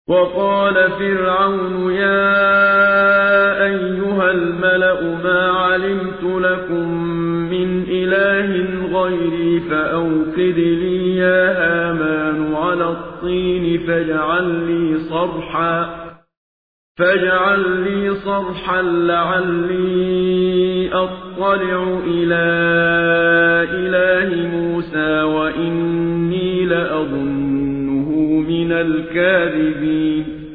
وقال فرعون يا أيها الملأ ما علمت لكم من إله غيري فأوقد لي يا هامان على الطين فاجعل لي صرحا لعلي أطلع إلى